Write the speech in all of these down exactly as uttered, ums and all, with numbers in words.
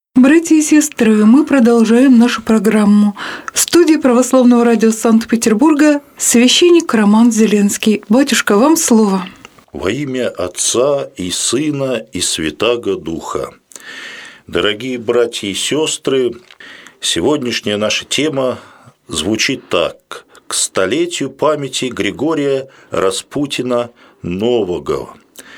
Братья и сестры, мы продолжаем нашу программу. В студии Православного радио Санкт-Петербурга священник Роман Зеленский. Батюшка, вам слово. Во имя Отца и Сына и Святаго Духа. Дорогие братья и сестры, сегодняшняя наша тема звучит так: к столетию памяти Григория Распутина Нового.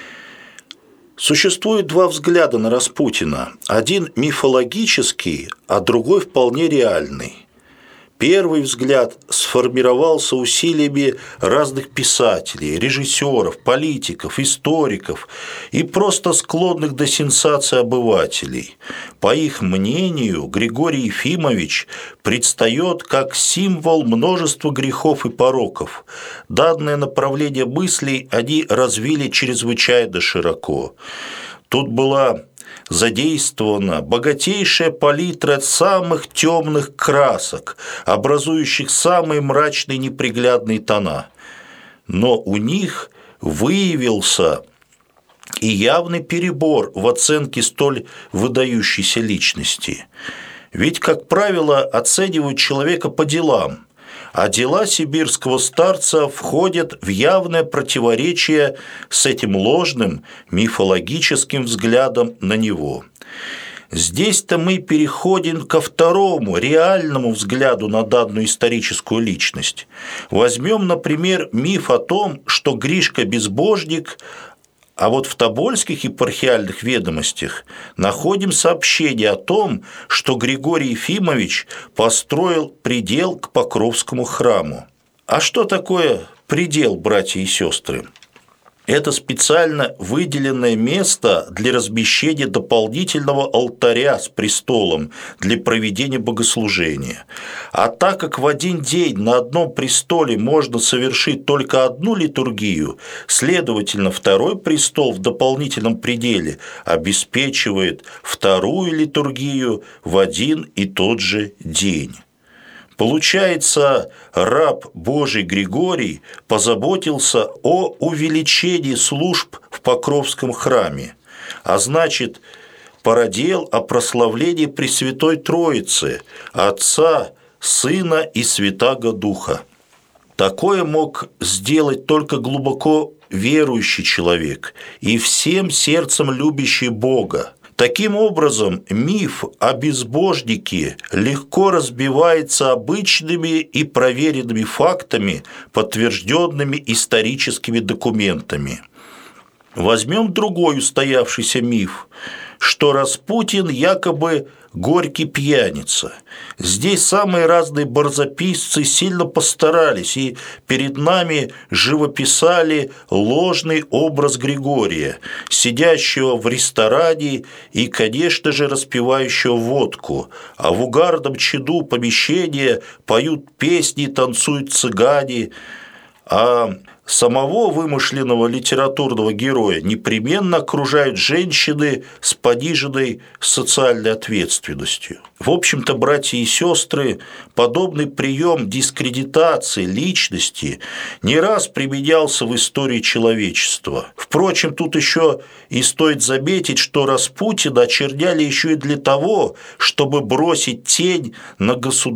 Существует два взгляда на Распутина. Один мифологический, а другой вполне реальный. Первый взгляд сформировался усилиями разных писателей, режиссеров, политиков, историков и просто склонных до сенсаций обывателей. По их мнению, Григорий Ефимович предстает как символ множества грехов и пороков. Данное направление мыслей они развили чрезвычайно широко. Тут была задействована богатейшая палитра самых темных красок, образующих самые мрачные неприглядные тона. Но у них выявился и явный перебор в оценке столь выдающейся личности. Ведь, как правило, оценивают человека по делам, а дела сибирского старца входят в явное противоречие с этим ложным мифологическим взглядом на него. Здесь-то мы переходим ко второму, реальному взгляду на данную историческую личность. Возьмем, например, миф о том, что Гришка безбожник, а вот в Тобольских епархиальных ведомостях находим сообщение о том, что Григорий Ефимович построил предел к Покровскому храму. А что такое предел, братья и сестры? Это специально выделенное место для размещения дополнительного алтаря с престолом для проведения богослужения. А так как в один день на одном престоле можно совершить только одну литургию, следовательно, второй престол в дополнительном пределе обеспечивает вторую литургию в один и тот же день. Получается, раб Божий Григорий позаботился о увеличении служб в Покровском храме, а значит, породил о прославлении Пресвятой Троицы, Отца, Сына и Святаго Духа. Такое мог сделать только глубоко верующий человек и всем сердцем любящий Бога. Таким образом, миф о безбожнике легко разбивается обычными и проверенными фактами, подтвержденными историческими документами. Возьмем другой устоявшийся миф, что Распутин якобы горький пьяница. Здесь самые разные барзаписцы сильно постарались и перед нами живописали ложный образ Григория, сидящего в ресторане и, конечно же, распивающего водку, а в угарном чаду помещения поют песни, танцуют цыгане, а самого вымышленного литературного героя непременно окружают женщины с пониженной социальной ответственностью. В общем-то, братья и сестры, подобный прием дискредитации личности не раз применялся в истории человечества. Впрочем, тут еще и стоит заметить, что Распутина очерняли еще и для того, чтобы бросить тень на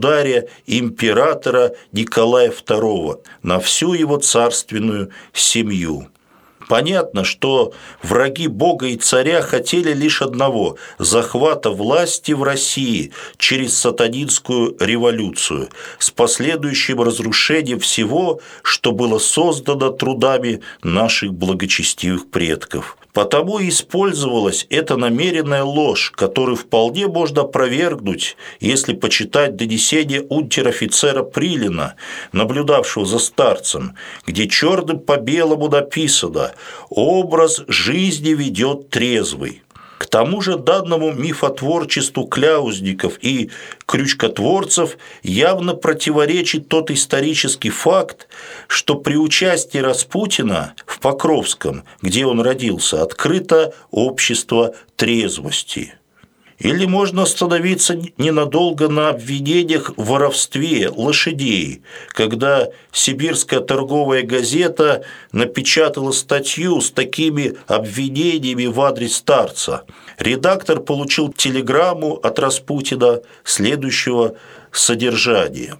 государя-императора Николая второго, на всю его царственную семью. Понятно, что враги Бога и царя хотели лишь одного – захвата власти в России через сатанинскую революцию с последующим разрушением всего, что было создано трудами наших благочестивых предков. Потому и использовалась эта намеренная ложь, которую вполне можно опровергнуть, если почитать донесение унтер-офицера Прилина, наблюдавшего за старцем, где черным по белому написано «Образ жизни ведет трезвый». К тому же данному мифотворчеству кляузников и крючкотворцев явно противоречит тот исторический факт, что при участии Распутина в Покровском, где он родился, открыто общество трезвости. Или можно остановиться ненадолго на обвинениях в воровстве лошадей, когда «Сибирская торговая газета» напечатала статью с такими обвинениями в адрес старца. Редактор получил телеграмму от Распутина следующего содержания.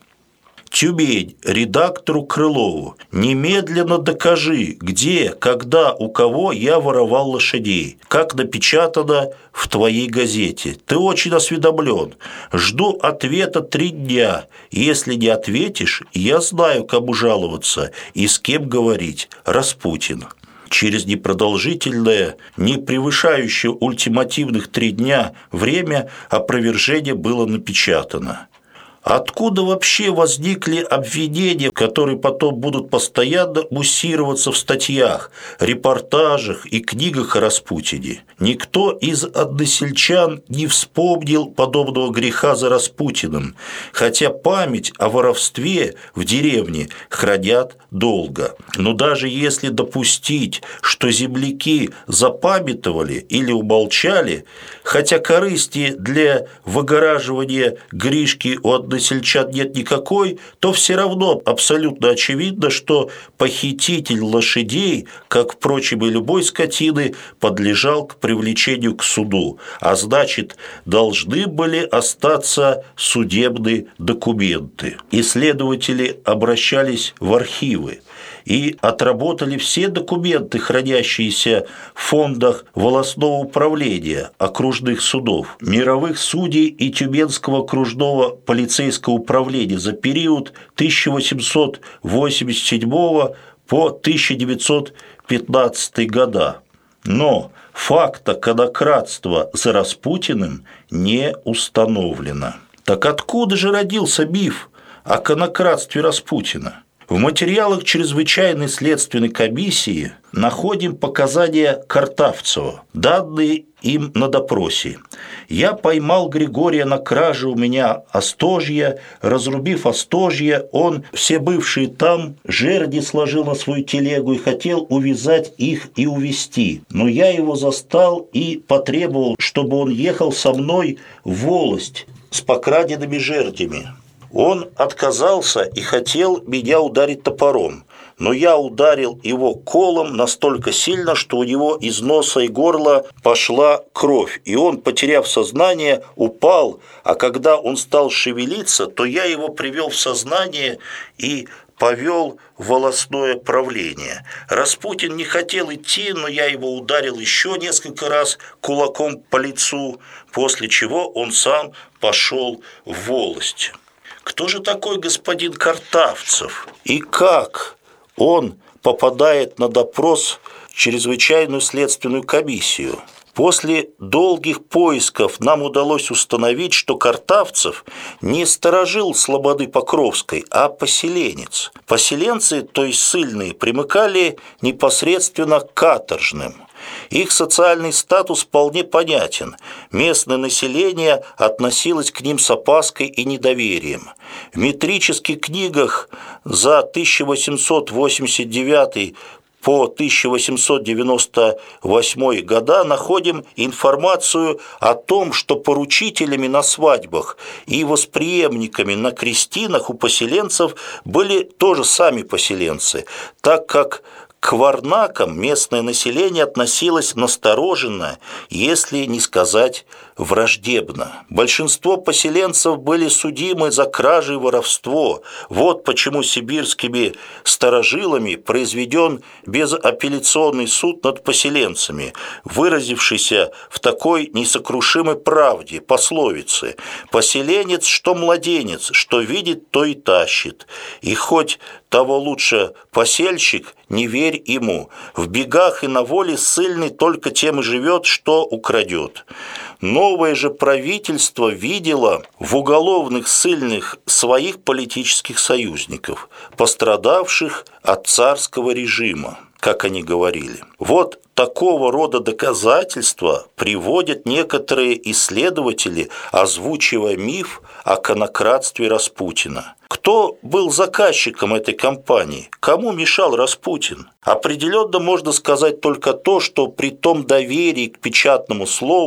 Тюмень, редактору Крылову. Немедленно докажи, где, когда, у кого я воровал лошадей, как напечатано в твоей газете. Ты очень осведомлен. Жду ответа три дня. Если не ответишь, я знаю, кому жаловаться и с кем говорить. Распутин. Через непродолжительное, не превышающее ультимативных три дня время опровержение было напечатано. Откуда вообще возникли обвинения, которые потом будут постоянно муссироваться в статьях, репортажах и книгах о Распутине? Никто из односельчан не вспомнил подобного греха за Распутиным, хотя память о воровстве в деревне хранят долго. Но даже если допустить, что земляки запамятовали или умолчали, хотя корысти для выгораживания Гришки у односельчан сельчан нет никакой, то все равно абсолютно очевидно, что похититель лошадей, как, впрочем, и любой скотины, подлежал к привлечению к суду, а значит, должны были остаться судебные документы. Исследователи обращались в архивы и отработали все документы, хранящиеся в фондах волостного управления, окружных судов, мировых судей и Тюменского окружного полицейского управления за период тысяча восемьсот восемьдесят седьмого по тысяча девятьсот пятнадцатый года. Но факта конокрадства за Распутиным не установлено. Так откуда же родился миф о конокрадстве Распутина? В материалах чрезвычайной следственной комиссии находим показания Картавцева, данные им на допросе. «Я поймал Григория на краже у меня остожья, разрубив остожье, он все бывшие там жерди сложил на свою телегу и хотел увязать их и увести. Но я его застал и потребовал, чтобы он ехал со мной в волость с покраденными жердями. Он отказался и хотел меня ударить топором, но я ударил его колом настолько сильно, что у него из носа и горла пошла кровь, и он, потеряв сознание, упал, а когда он стал шевелиться, то я его привел в сознание и повел в волостное правление. Распутин не хотел идти, но я его ударил еще несколько раз кулаком по лицу, после чего он сам пошел в волость». Кто же такой господин Картавцев? И как он попадает на допрос в чрезвычайную следственную комиссию? После долгих поисков нам удалось установить, что Картавцев не сторожил слободы Покровской, а поселенец. Поселенцы, то есть ссыльные, примыкали непосредственно к каторжным. Их социальный статус вполне понятен. Местное население относилось к ним с опаской и недоверием. В метрических книгах за тысяча восемьсот восемьдесят девятый по тысяча восемьсот девяносто восьмой года находим информацию о том, что поручителями на свадьбах и восприемниками на крестинах у поселенцев были тоже сами поселенцы, так как к варнакам местное население относилось настороженно, если не сказать враждебно. Большинство поселенцев были судимы за кражи и воровство. Вот почему сибирскими старожилами произведен безапелляционный суд над поселенцами, выразившийся в такой несокрушимой правде пословице: «Поселенец, что младенец, что видит, то и тащит». И хоть того лучше посельщик, не верь ему. В бегах и на воле ссыльный только тем и живет, что украдет. Новое же правительство видело в уголовных ссыльных своих политических союзников, пострадавших от царского режима, как они говорили. Вот такого рода доказательства приводят некоторые исследователи, озвучивая миф о конокрадстве Распутина. Кто был заказчиком этой кампании? Кому мешал Распутин? Определенно можно сказать только то, что при том доверии к печатному слову,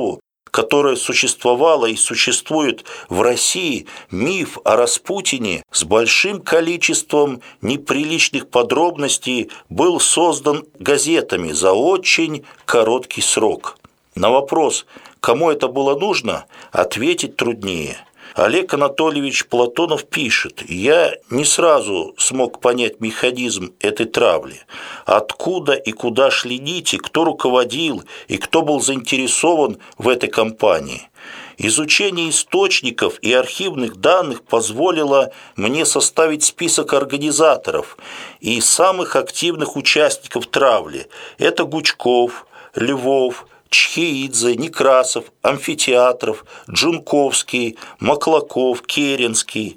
которое существовало и существует в России, миф о Распутине с большим количеством неприличных подробностей был создан газетами за очень короткий срок. На вопрос, кому это было нужно, ответить труднее. Олег Анатольевич Платонов пишет: «Я не сразу смог понять механизм этой травли. Откуда и куда шли нити, кто руководил и кто был заинтересован в этой кампании. Изучение источников и архивных данных позволило мне составить список организаторов и самых активных участников травли. Это Гучков, Львов, Чхеидзе, Некрасов, Амфитеатров, Джунковский, Маклаков, Керенский.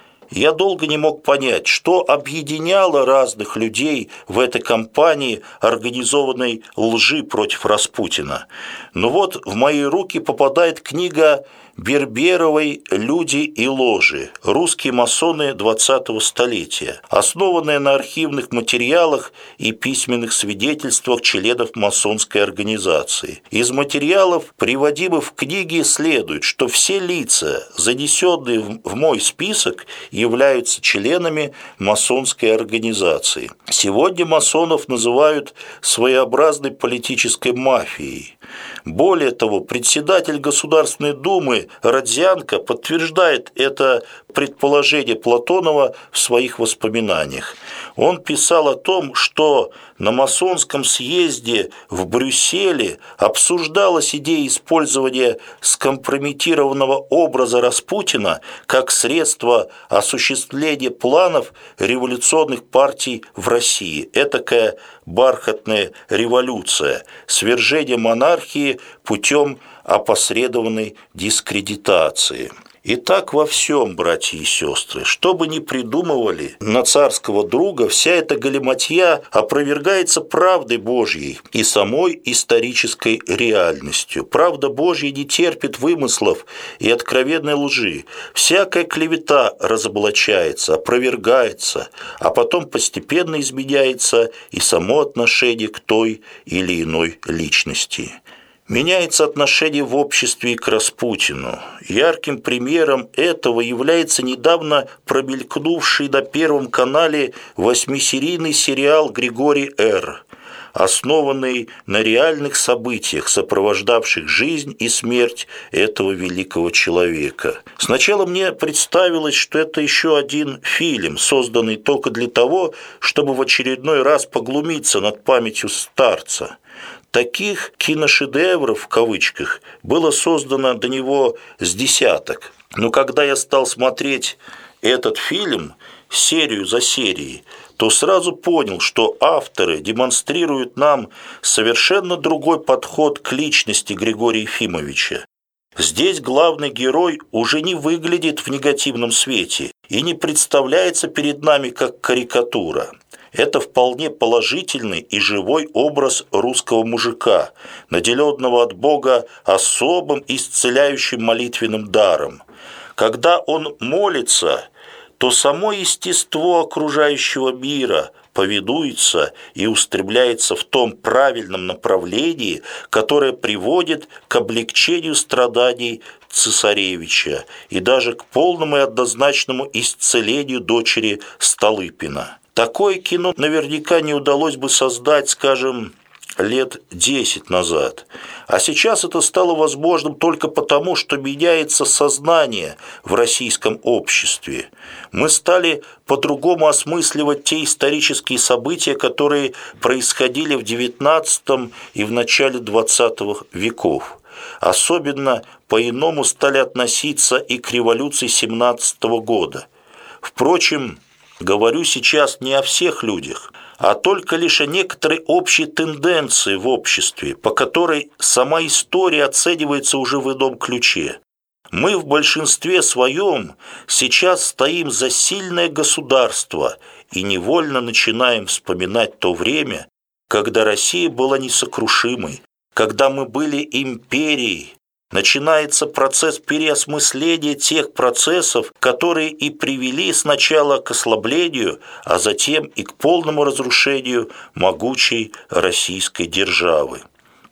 Я долго не мог понять, что объединяло разных людей в этой кампании организованной лжи против Распутина. Но вот в мои руки попадает книга Берберовой «Люди и ложи. Русские масоны двадцатого столетия», основанная на архивных материалах и письменных свидетельствах членов масонской организации. Из материалов, приводимых в книге, следует, что все лица, занесенные в мой список, являются членами масонской организации. Сегодня масонов называют своеобразной политической мафией. Более того, председатель Государственной Думы Родзянко подтверждает это предположение Платонова в своих воспоминаниях. Он писал о том, что на масонском съезде в Брюсселе обсуждалась идея использования скомпрометированного образа Распутина как средство осуществления планов революционных партий в России. Этакая бархатная революция, свержение монархии путем опосредованной дискредитации. И так во всем, братья и сестры, что бы ни придумывали на царского друга, вся эта галиматья опровергается правдой Божьей и самой исторической реальностью. Правда Божья не терпит вымыслов и откровенной лжи. Всякая клевета разоблачается, опровергается, а потом постепенно изменяется и само отношение к той или иной личности. Меняется отношение в обществе к Распутину. Ярким примером этого является недавно промелькнувший на Первом канале восьмисерийный сериал «Григорий Р», основанный на реальных событиях, сопровождавших жизнь и смерть этого великого человека. Сначала мне представилось, что это еще один фильм, созданный только для того, чтобы в очередной раз поглумиться над памятью старца. Таких «киношедевров» в кавычках было создано до него с десяток. Но когда я стал смотреть этот фильм серию за серией, то сразу понял, что авторы демонстрируют нам совершенно другой подход к личности Григория Ефимовича. Здесь главный герой уже не выглядит в негативном свете и не представляется перед нами как карикатура. Это вполне положительный и живой образ русского мужика, наделенного от Бога особым исцеляющим молитвенным даром. Когда он молится, то само естество окружающего мира повинуется и устремляется в том правильном направлении, которое приводит к облегчению страданий цесаревича и даже к полному и однозначному исцелению дочери Столыпина. Такое кино наверняка не удалось бы создать, скажем, лет десять назад. А сейчас это стало возможным только потому, что меняется сознание в российском обществе. Мы стали по-другому осмысливать те исторические события, которые происходили в девятнадцатом и в начале двадцатого веков. Особенно по-иному стали относиться и к революции семнадцатого года. Впрочем, говорю сейчас не о всех людях, а только лишь о некоторой общей тенденции в обществе, по которой сама история оценивается уже в ином ключе. Мы в большинстве своем сейчас стоим за сильное государство и невольно начинаем вспоминать то время, когда Россия была несокрушимой, когда мы были империей. Начинается процесс переосмысления тех процессов, которые и привели сначала к ослаблению, а затем и к полному разрушению могучей российской державы.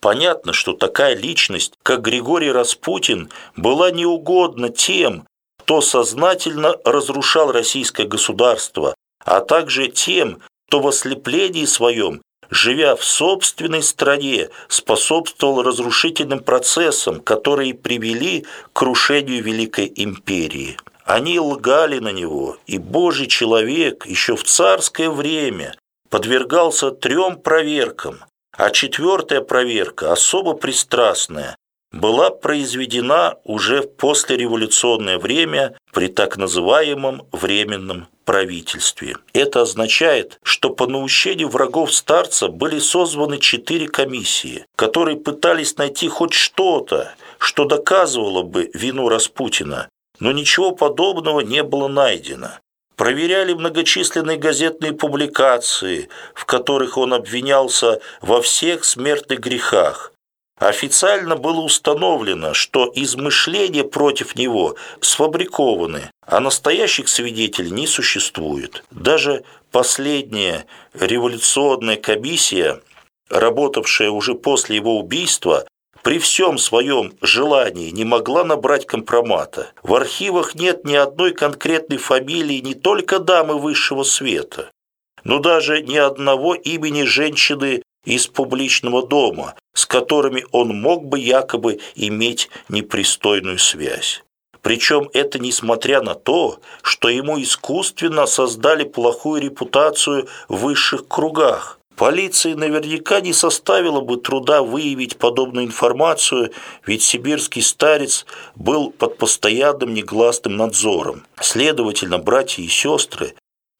Понятно, что такая личность, как Григорий Распутин, была неугодна тем, кто сознательно разрушал российское государство, а также тем, кто в ослеплении своем, живя в собственной стране, способствовал разрушительным процессам, которые привели к крушению Великой империи. Они лгали на него, и Божий человек еще в царское время подвергался трем проверкам, а четвертая проверка, особо пристрастная, была произведена уже в послереволюционное время при так называемом Временном правительстве. Это означает, что по наущению врагов старца были созваны четыре комиссии, которые пытались найти хоть что-то, что доказывало бы вину Распутина, но ничего подобного не было найдено. Проверяли многочисленные газетные публикации, в которых он обвинялся во всех смертных грехах. Официально было установлено, что измышления против него сфабрикованы, а настоящих свидетелей не существует. Даже последняя революционная комиссия, работавшая уже после его убийства, при всем своем желании не могла набрать компромата. В архивах нет ни одной конкретной фамилии не только дамы высшего света, но даже ни одного имени женщины из публичного дома, с которыми он мог бы якобы иметь непристойную связь. Причем это несмотря на то, что ему искусственно создали плохую репутацию в высших кругах. Полиции наверняка не составило бы труда выявить подобную информацию, ведь сибирский старец был под постоянным негласным надзором. Следовательно, братья и сестры,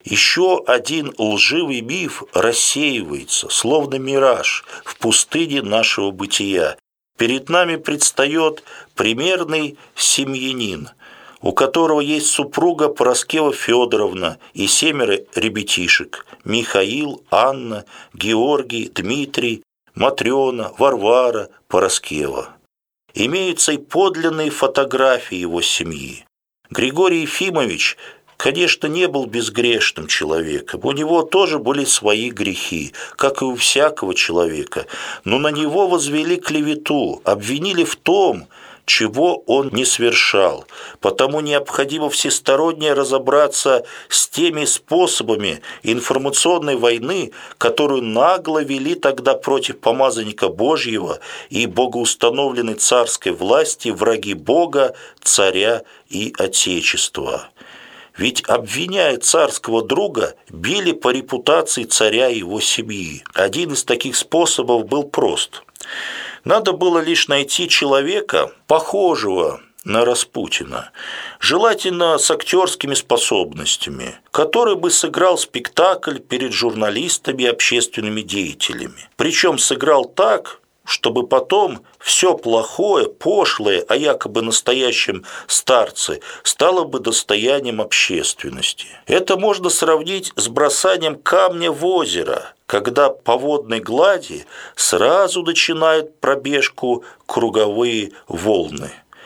еще один лживый миф рассеивается, словно мираж, в пустыне нашего бытия. Перед нами предстает примерный семьянин, у которого есть супруга Пороскева Федоровна и семеро ребятишек – Михаил, Анна, Георгий, Дмитрий, Матрена, Варвара, Пороскева. Имеются и подлинные фотографии его семьи. Григорий Ефимович, конечно, не был безгрешным человеком, у него тоже были свои грехи, как и у всякого человека, но на него возвели клевету, обвинили в том, чего он не совершал, потому необходимо всесторонне разобраться с теми способами информационной войны, которую нагло вели тогда против помазанника Божьего и богоустановленной царской власти враги Бога, царя и Отечества. Ведь, обвиняя царского друга, били по репутации царя и его семьи. Один из таких способов был прост. Надо было лишь найти человека, похожего на Распутина, желательно с актерскими способностями, который бы сыграл спектакль перед журналистами и общественными деятелями. Причем сыграл так, чтобы потом все плохое, пошлое о якобы настоящем старце стало бы достоянием общественности. Это можно сравнить с бросанием камня в озеро, когда по водной глади сразу начинают пробежку круговые волны.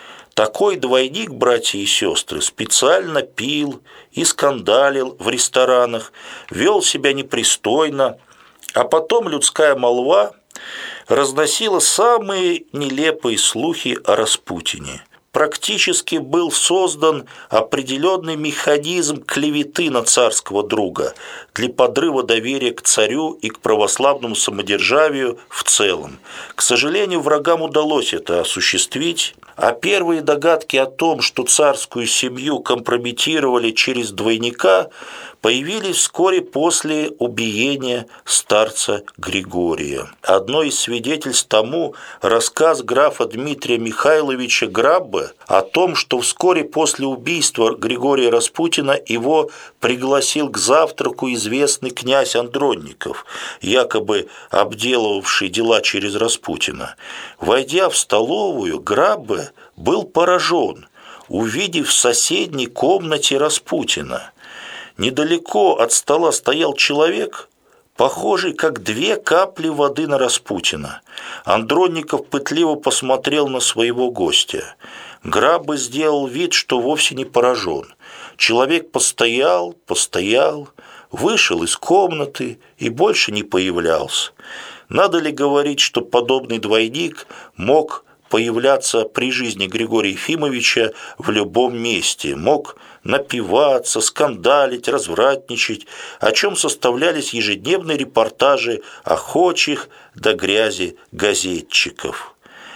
Такой двойник, братья и сестры, специально пил и скандалил в ресторанах, вел себя непристойно, а потом людская молва разносила самые нелепые слухи о Распутине. Практически был создан определенный механизм клеветы на царского друга для подрыва доверия к царю и к православному самодержавию в целом. К сожалению, врагам удалось это осуществить, а первые догадки о том, что царскую семью компрометировали через двойника, появились вскоре после убиения старца Григория. Одно из свидетельств тому рассказ графа Дмитрия Михайловича Граббе о том, что вскоре после убийства Григория Распутина его пригласил к завтраку известный князь Андронников, якобы обделывавший дела через Распутина. Войдя в столовую, Граббе был поражен, увидев в соседней комнате Распутина. Недалеко от стола стоял человек, похожий как две капли воды на Распутина. Андронников пытливо посмотрел на своего гостя. Граббе сделал вид, что вовсе не поражен. Человек постоял, постоял, вышел из комнаты и больше не появлялся. Надо ли говорить, что подобный двойник мог появляться при жизни Григория Ефимовича в любом месте, мог напиваться, скандалить, развратничать, о чем составлялись ежедневные репортажи охочих до грязи газетчиков.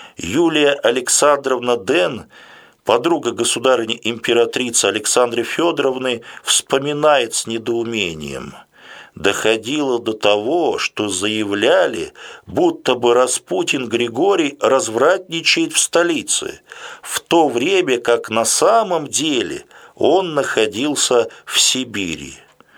Юлия Александровна Ден, подруга государыни-императрицы Александры Федоровны, вспоминает с недоумением: доходило до того, что заявляли, будто бы Распутин Григорий развратничает в столице, в то время как на самом деле он находился в Сибири.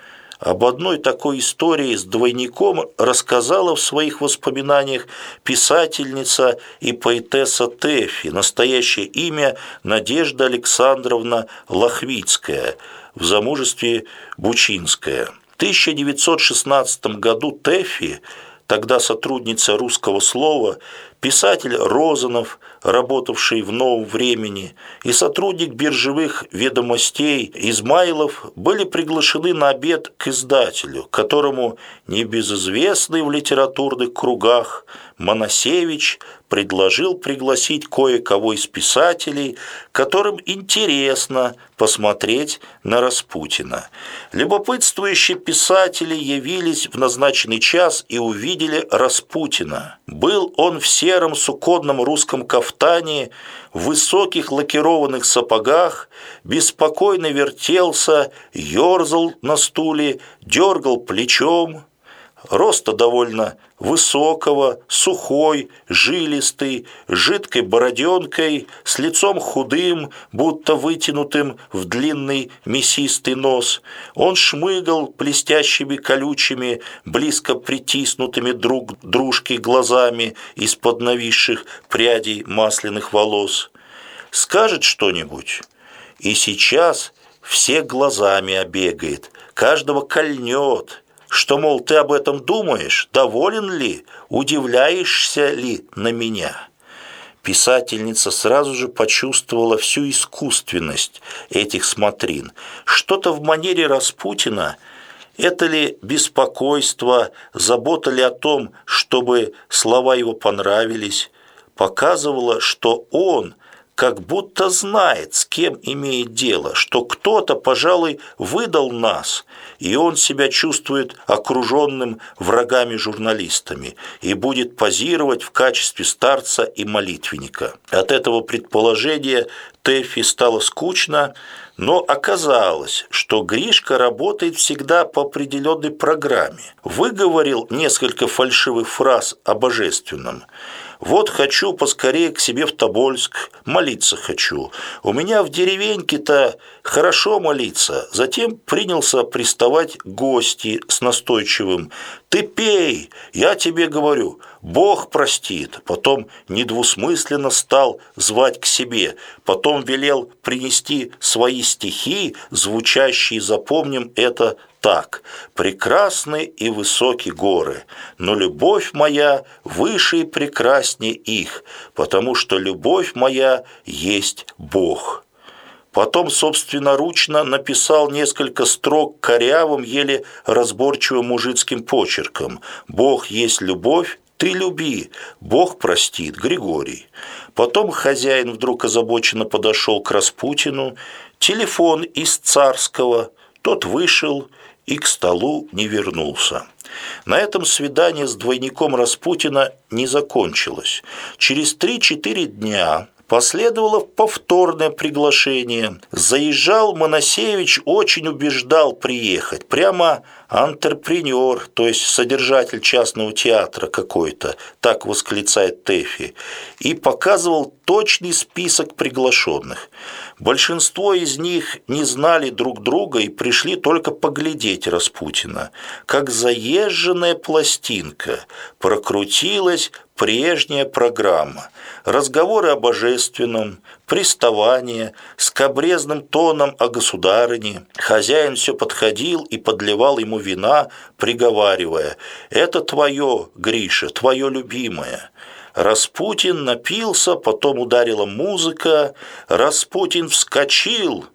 Об одной такой истории с двойником рассказала в своих воспоминаниях писательница и поэтесса Тэффи, настоящее имя Надежда Александровна Лохвицкая, в замужестве Бучинская. В тысяча девятьсот шестнадцатом году Тэффи, тогда сотрудница «Русского слова», писатель Розанов, работавший в «Новом времени», и сотрудник биржевых ведомостей Измайлов были приглашены на обед к издателю, которому небезызвестный в литературных кругах Моносевич предложил пригласить кое-кого из писателей, которым интересно посмотреть на Распутина. Любопытствующие писатели явились в назначенный час и увидели Распутина. Был он в сером суконном русском кафтане, в высоких лакированных сапогах, беспокойно вертелся, ерзал на стуле, дергал плечом. Роста довольно высокого, сухой, жилистый, с жидкой бороденкой, с лицом худым, будто вытянутым в длинный мясистый нос. Он шмыгал блестящими колючими, близко притиснутыми друг к дружке глазами из-под нависших прядей масляных волос. Скажет что-нибудь, и сейчас все глазами обегает, каждого кольнет, что, мол, ты об этом думаешь, доволен ли, удивляешься ли на меня? Писательница сразу же почувствовала всю искусственность этих смотрин. Что-то в манере Распутина, это ли беспокойство, забота ли о том, чтобы слова его понравились, показывало, что он как будто знает, с кем имеет дело, что кто-то, пожалуй, выдал нас, и он себя чувствует окруженным врагами-журналистами и будет позировать в качестве старца и молитвенника. От этого предположения Тэффи стало скучно, но оказалось, что Гришка работает всегда по определенной программе. Выговорил несколько фальшивых фраз о божественном. «Вот хочу поскорее к себе в Тобольск, молиться хочу. У меня в деревеньке-то хорошо молиться». Затем принялся приставать к гости с настойчивым: «Ты пей, я тебе говорю, Бог простит». Потом недвусмысленно стал звать к себе. Потом велел принести свои стихи, звучащие, запомним это, так: «Прекрасны и высоки горы, но любовь моя выше и прекраснее их, потому что любовь моя есть Бог». Потом собственноручно написал несколько строк корявым, еле разборчивым мужицким почерком: «Бог есть любовь, ты люби, Бог простит, Григорий». Потом хозяин вдруг озабоченно подошел к Распутину, телефон из Царского, тот вышел и к столу не вернулся. На этом свидание с двойником Распутина не закончилось. Через три-четыре дня последовало повторное приглашение. Заезжал Моносевич, очень убеждал приехать. Прямо антрепренер, то есть содержатель частного театра какой-то, так восклицает Тэффи, и показывал точный список приглашенных. Большинство из них не знали друг друга и пришли только поглядеть Распутина. Как заезженная пластинка прокрутилась прежняя программа. Разговоры о божественном, приставания, скабрезным тоном о государыне. Хозяин все подходил и подливал ему вина, приговаривая: «Это твое, Гриша, твое любимое». Распутин напился, потом ударила музыка, Распутин вскочил,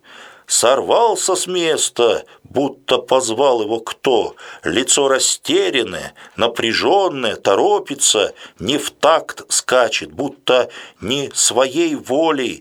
сорвался с места, будто позвал его кто. Лицо растерянное, напряженное, торопится, не в такт скачет, будто не своей волей,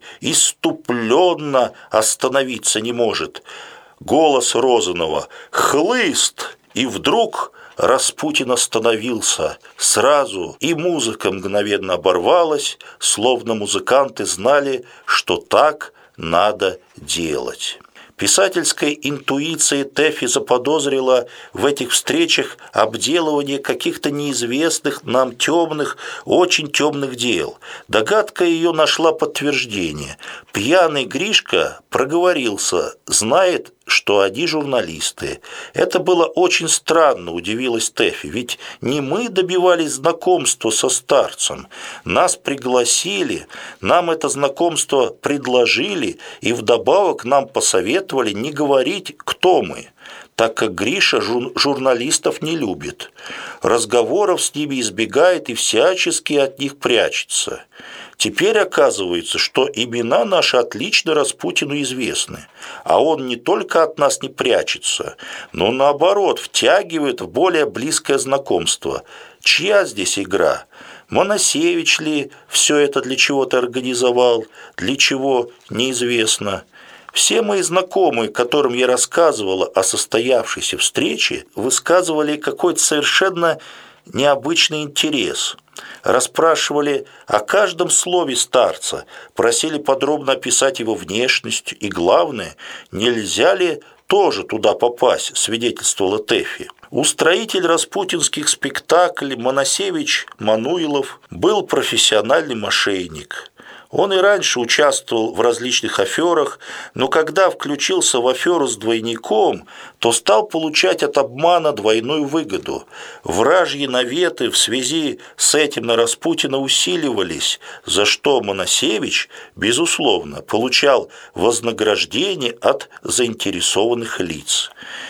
иступленно остановиться не может. Голос Розанова «Хлыст!» И вдруг Распутин остановился сразу, и музыка мгновенно оборвалась, словно музыканты знали, что так надо делать. Писательская интуиция Тэффи заподозрила в этих встречах обделывание каких-то неизвестных нам темных, очень темных дел. Догадка ее нашла подтверждение. Пьяный Гришка проговорился, знает, что они журналисты. Это было очень странно, удивилась Тэффи, ведь не мы добивались знакомства со старцем. Нас пригласили, нам это знакомство предложили и вдобавок нам посоветовали не говорить, кто мы, так как Гриша жур- журналистов не любит. Разговоров с ними избегает и всячески от них прячется. Теперь оказывается, что имена наши отлично Распутину известны, а он не только от нас не прячется, но наоборот втягивает в более близкое знакомство. Чья здесь игра? Моносевич ли все это для чего-то организовал, для чего неизвестно. Все мои знакомые, которым я рассказывала о состоявшейся встрече, высказывали какой-то совершенно необычный интерес. Расспрашивали о каждом слове старца, просили подробно описать его внешность и, главное, нельзя ли тоже туда попасть, свидетельствовала Тэффи. Устроитель распутинских спектаклей Моносевич Мануилов был профессиональный мошенник. Он и раньше участвовал в различных аферах, но когда включился в аферу с двойником, то стал получать от обмана двойную выгоду. Вражьи наветы в связи с этим на Распутина усиливались, за что Моносевич, безусловно, получал вознаграждение от заинтересованных лиц.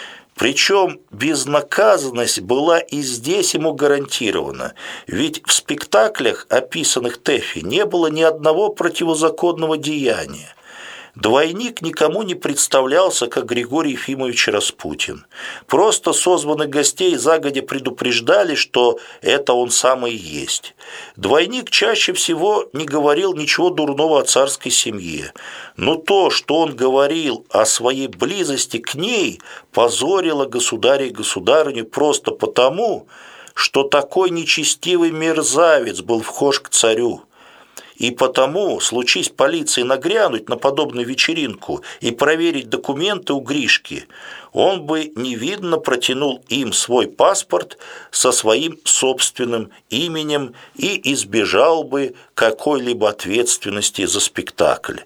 Причем безнаказанность была и здесь ему гарантирована, ведь в спектаклях, описанных Тэффи, не было ни одного противозаконного деяния. Двойник никому не представлялся, как Григорий Ефимович Распутин. Просто созванных гостей загодя предупреждали, что это он сам и есть. Двойник чаще всего не говорил ничего дурного о царской семье, но то, что он говорил о своей близости к ней, позорило государя и государыню просто потому, что такой нечестивый мерзавец был вхож к царю. И потому, случись полиции нагрянуть на подобную вечеринку и проверить документы у Гришки, он бы невидно протянул им свой паспорт со своим собственным именем и избежал бы какой-либо ответственности за спектакль.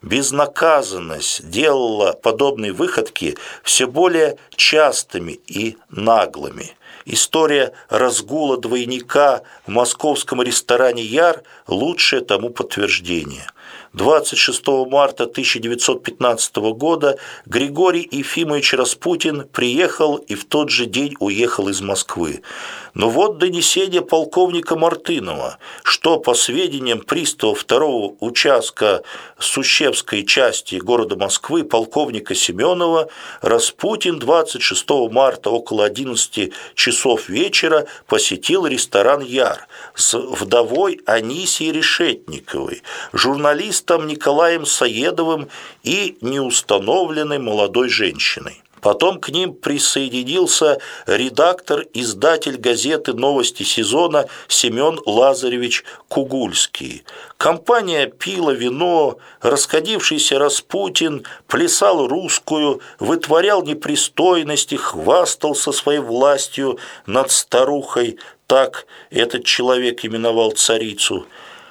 Безнаказанность делала подобные выходки все более частыми и наглыми. История разгула двойника в московском ресторане «Яр» – лучшее тому подтверждение. двадцать шестого марта тысяча девятьсот пятнадцатого года Григорий Ефимович Распутин приехал и в тот же день уехал из Москвы. Но вот донесение полковника Мартынова, что по сведениям пристава второго участка Сущевской части города Москвы полковника Семенова, Распутин двадцать шестого марта около одиннадцати часов вечера посетил ресторан «Яр» с вдовой Анисией Решетниковой, журналистом Николаем Саедовым и неустановленной молодой женщиной. Потом к ним присоединился редактор-издатель газеты «Новости сезона» Семен Лазаревич Кугульский. Компания пила вино, расходившийся Распутин плясал русскую, вытворял непристойности, хвастался своей властью над старухой, так этот человек именовал царицу.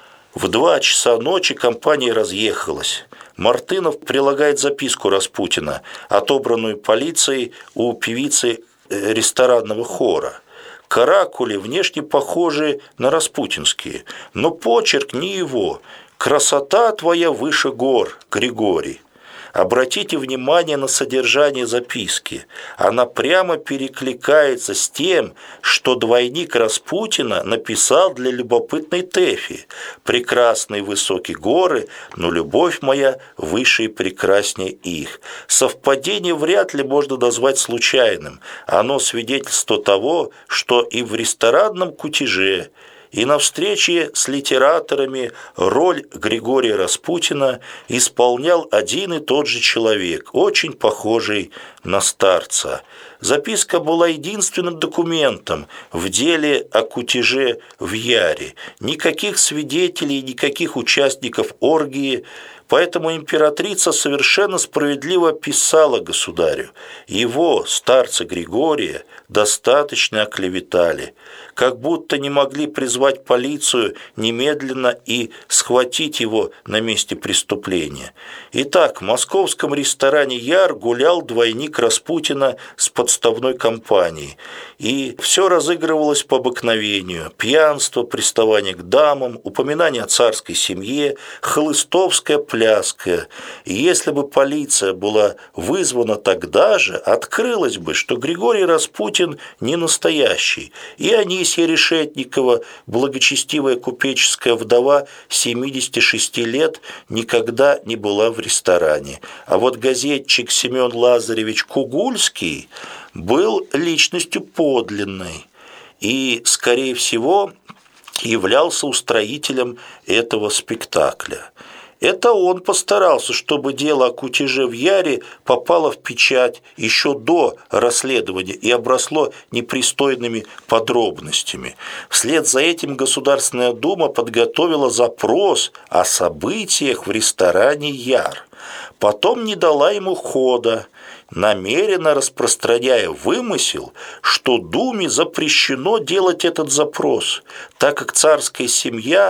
В два часа ночи компания разъехалась. Мартынов прилагает записку Распутина, отобранную полицией у певицы ресторанного хора. Каракули внешне похожи на распутинские, но почерк не его. «Красота твоя выше гор, Григорий». Обратите внимание на содержание записки. Она прямо перекликается с тем, что двойник Распутина написал для любопытной Тэфи. «Прекрасные высокие горы, но любовь моя выше и прекраснее их». Совпадение вряд ли можно назвать случайным. Оно свидетельство того, что и в ресторанном кутеже, и на встрече с литераторами роль Григория Распутина исполнял один и тот же человек, очень похожий на старца. Записка была единственным документом в деле о кутеже в Яре. Никаких свидетелей, никаких участников оргии. Поэтому императрица совершенно справедливо писала государю: его, старца Григория, достаточно оклеветали, как будто не могли призвать полицию немедленно и схватить его на месте преступления. Итак, в московском ресторане «Яр» гулял двойник Распутина с подставной компанией, и все разыгрывалось по обыкновению: пьянство, приставание к дамам, упоминание о царской семье, хлыстовская пляска. И если бы полиция была вызвана тогда же, открылось бы, что Григорий Распутин не настоящий, и Анисья Решетникова, благочестивая купеческая вдова семидесяти шести лет, никогда не была в ресторане. А вот газетчик Семен Лазаревич Кугульский был личностью подлинной и, скорее всего, являлся устроителем этого спектакля. Это он постарался, чтобы дело о кутеже в Яре попало в печать еще до расследования и обросло непристойными подробностями. Вслед за этим Государственная Дума подготовила запрос о событиях в ресторане «Яр». Потом не дала ему хода, намеренно распространяя вымысел, что Думе запрещено делать этот запрос, так как царская семья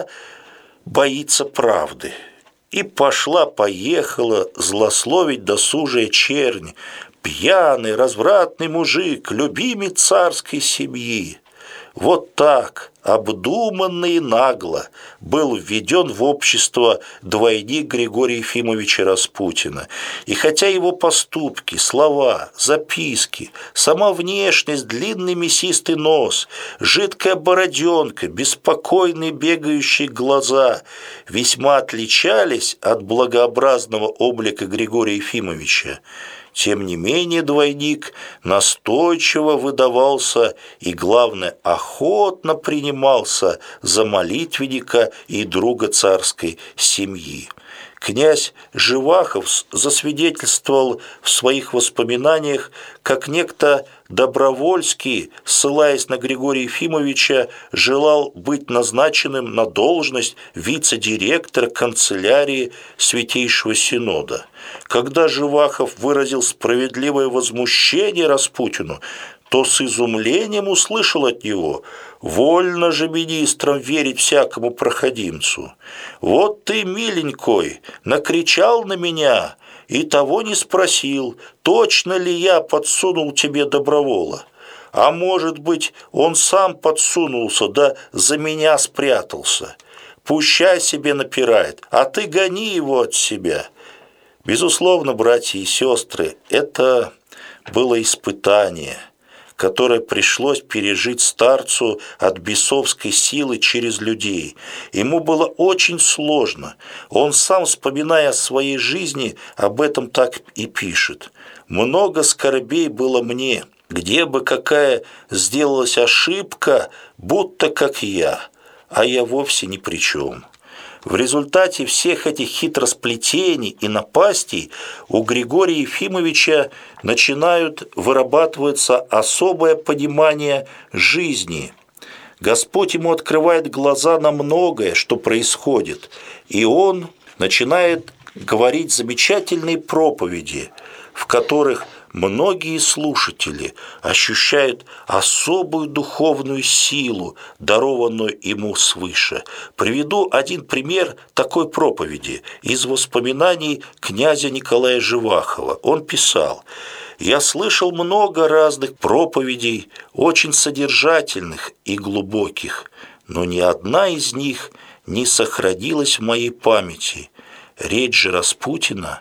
боится правды. И пошла-поехала злословить досужая чернь, пьяный, развратный мужик, любимец царской семьи. Вот так, обдуманно и нагло, был введен в общество двойник Григория Ефимовича Распутина. И хотя его поступки, слова, записки, сама внешность, длинный мясистый нос, жидкая бороденка, беспокойные бегающие глаза весьма отличались от благообразного облика Григория Ефимовича, тем не менее двойник настойчиво выдавался и, главное, охотно принимался за молитвенника и друга царской семьи. Князь Живахов засвидетельствовал в своих воспоминаниях, как некто Добровольский, ссылаясь на Григория Ефимовича, желал быть назначенным на должность вице-директора канцелярии Святейшего Синода. Когда Живахов выразил справедливое возмущение Распутину, то с изумлением услышал от него: «Вольно же министрам верить всякому проходимцу. Вот ты, миленькой, накричал на меня и того не спросил, точно ли я подсунул тебе Добровола. А может быть, он сам подсунулся, да за меня спрятался. Пущай себе напирает, а ты гони его от себя». Безусловно, братья и сестры, это было испытание, которое пришлось пережить старцу от бесовской силы через людей. Ему было очень сложно. Он сам, вспоминая о своей жизни, об этом так и пишет: «Много скорбей было мне, где бы какая сделалась ошибка, будто как я, а я вовсе ни при чем». В результате всех этих хитросплетений и напастей у Григория Ефимовича начинают вырабатываться особое понимание жизни. Господь ему открывает глаза на многое, что происходит, и он начинает говорить замечательные проповеди, в которых многие слушатели ощущают особую духовную силу, дарованную ему свыше. Приведу один пример такой проповеди из воспоминаний князя Николая Живахова. Он писал: «Я слышал много разных проповедей, очень содержательных и глубоких, но ни одна из них не сохранилась в моей памяти. Речь же Распутина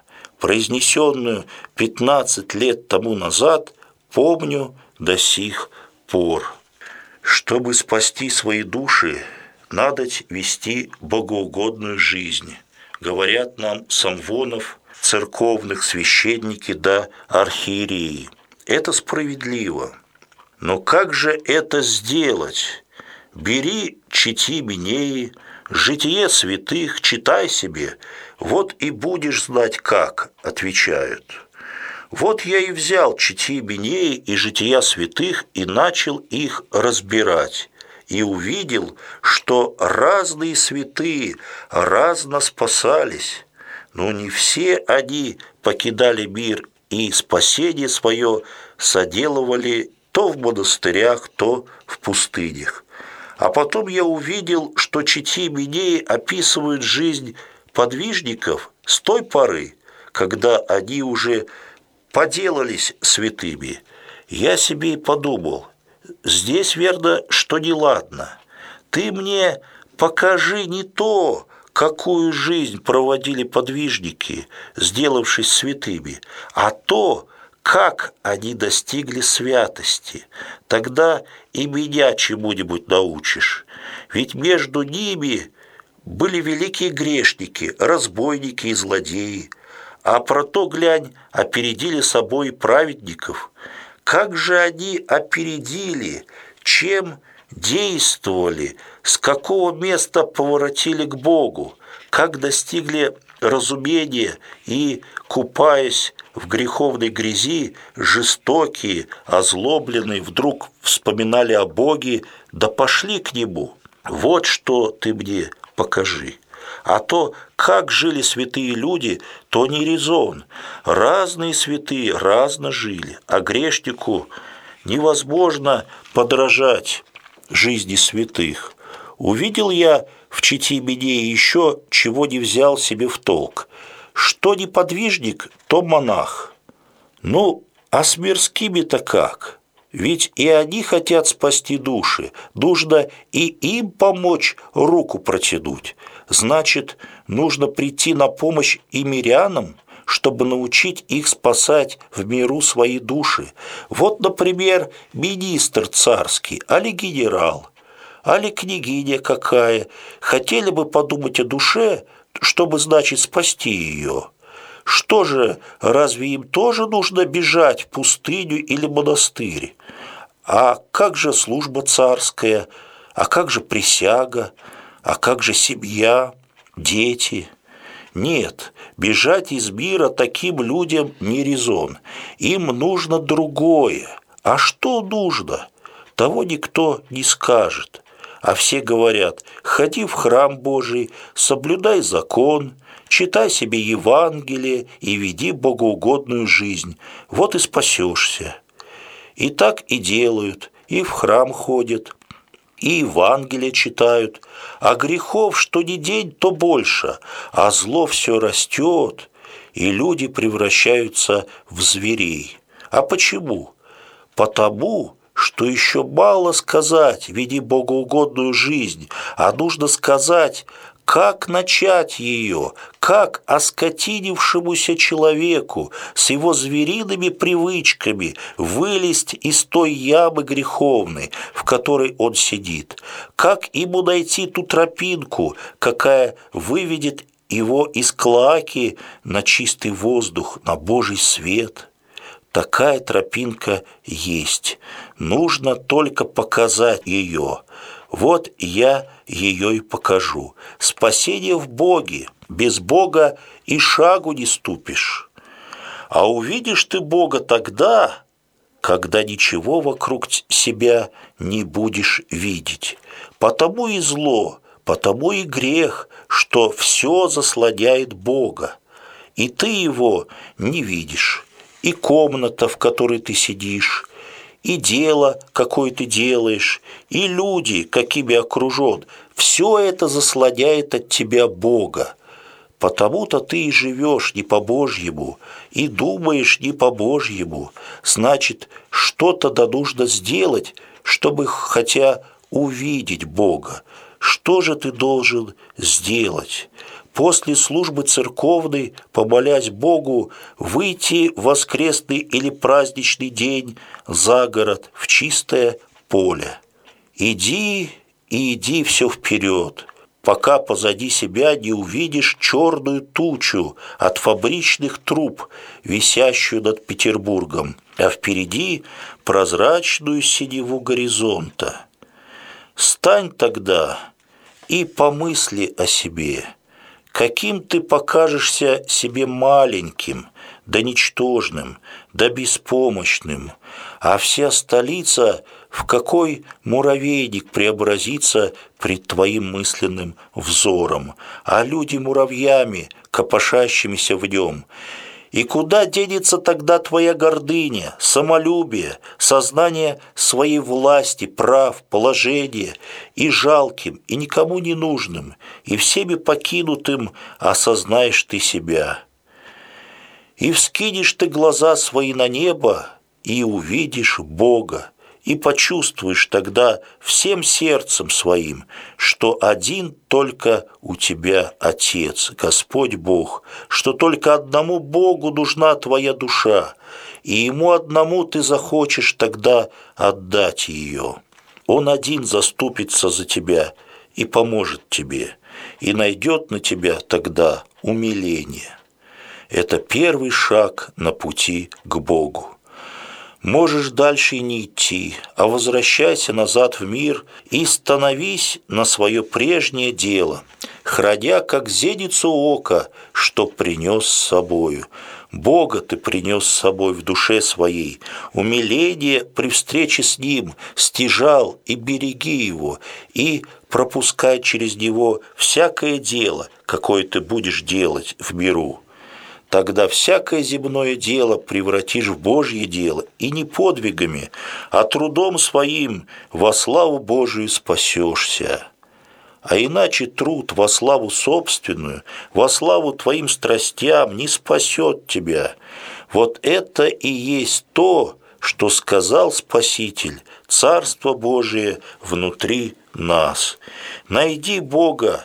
произнесенную пятнадцать лет тому назад, помню до сих пор. Чтобы спасти свои души, надо вести богоугодную жизнь, говорят нам самвонов, церковных священники да архиереи. Это справедливо. Но как же это сделать? Бери, чити Минеи, житие святых, читай себе, вот и будешь знать как, отвечают. Вот я и взял чити Минеи и жития святых и начал их разбирать, и увидел, что разные святые разно спасались, но не все они покидали мир и спасение свое соделывали то в монастырях, то в пустынях. А потом я увидел, что чити Минеи описывают жизнь подвижников с той поры, когда они уже поделались святыми. Я себе и подумал, здесь верно, что неладно. Ты мне покажи не то, какую жизнь проводили подвижники, сделавшись святыми, а то, как они достигли святости. Тогда и меня чему-нибудь научишь. Ведь между ними были великие грешники, разбойники и злодеи. А про то, глянь, опередили собой праведников. Как же они опередили, чем действовали, с какого места поворотили к Богу, как достигли разумения и, купаясь в греховной грязи, жестокие, озлобленные, вдруг вспоминали о Боге, да пошли к Нему. Вот что ты мне покажи. А то, как жили святые люди, то не резон. Разные святые разно жили, а грешнику невозможно подражать жизни святых. Увидел я в чити Минеи еще, чего не взял себе в толк. Что не подвижник, то монах. Ну, а с мирскими-то как? Ведь и они хотят спасти души, нужно и им помочь руку протянуть. Значит, нужно прийти на помощь и мирянам, чтобы научить их спасать в миру свои души. Вот, например, министр царский, али генерал, али княгиня какая, хотели бы подумать о душе, чтобы, значит, спасти ее. Что же, разве им тоже нужно бежать в пустыню или монастырь? А как же служба царская? А как же присяга? А как же семья, дети? Нет, бежать из мира таким людям не резон. Им нужно другое. А что нужно? Того никто не скажет. А все говорят: ходи в храм Божий, соблюдай закон, читай себе Евангелие и веди богоугодную жизнь. Вот и спасешься. И так и делают, и в храм ходят, и Евангелие читают, а грехов что ни день, то больше, а зло все растет, и люди превращаются в зверей. А почему? Потому, что еще мало сказать, веди богоугодную жизнь, а нужно сказать, как начать ее, как оскотинившемуся человеку с его звериными привычками вылезть из той ямы греховной, в которой он сидит, как ему найти ту тропинку, какая выведет его из клоаки на чистый воздух, на Божий свет. Такая тропинка есть, нужно только показать ее. Вот я ее и покажу. Спасение в Боге, без Бога и шагу не ступишь. А увидишь ты Бога тогда, когда ничего вокруг себя не будешь видеть. Потому и зло, потому и грех, что все заслоняет Бога, и ты его не видишь. И комната, в которой ты сидишь, и дело, какое ты делаешь, и люди, какими окружен, все это заслоняет от тебя Бога. Потому-то ты и живешь не по-божьему, и думаешь не по-божьему. Значит, что-то да нужно сделать, чтобы хотя увидеть Бога. Что же ты должен сделать? после службы церковной, помолясь Богу, выйти в воскресный или праздничный день за город в чистое поле. Иди и иди все вперед, пока позади себя не увидишь черную тучу от фабричных труб, висящую над Петербургом, а впереди прозрачную синеву горизонта. Стань тогда и помысли о себе, каким ты покажешься себе маленьким, да ничтожным, да беспомощным, а вся столица в какой муравейник преобразится пред твоим мысленным взором, а люди муравьями, копошащимися в нем. И куда денется тогда твоя гордыня, самолюбие, сознание своей власти, прав, положения, и жалким, и никому не нужным, и всеми покинутым осознаешь ты себя. И вскинешь ты глаза свои на небо, и увидишь Бога, и почувствуешь тогда всем сердцем своим, что один только у тебя Отец, Господь Бог, что только одному Богу нужна твоя душа, и Ему одному ты захочешь тогда отдать ее. Он один заступится за тебя и поможет тебе, и найдет на тебя тогда умиление. Это первый шаг на пути к Богу. Можешь дальше и не идти, а возвращайся назад в мир и становись на свое прежнее дело, храня как зеницу ока, что принес с собою. Бога ты принес с собой в душе своей, умиление при встрече с Ним стяжал и береги Его, и пропускай через Него всякое дело, какое ты будешь делать в миру. Тогда всякое земное дело превратишь в Божье дело, и не подвигами, а трудом своим во славу Божию спасешься. А иначе труд во славу собственную, во славу твоим страстям не спасет тебя. Вот это и есть то, что сказал Спаситель, Царство Божие внутри нас. Найди Бога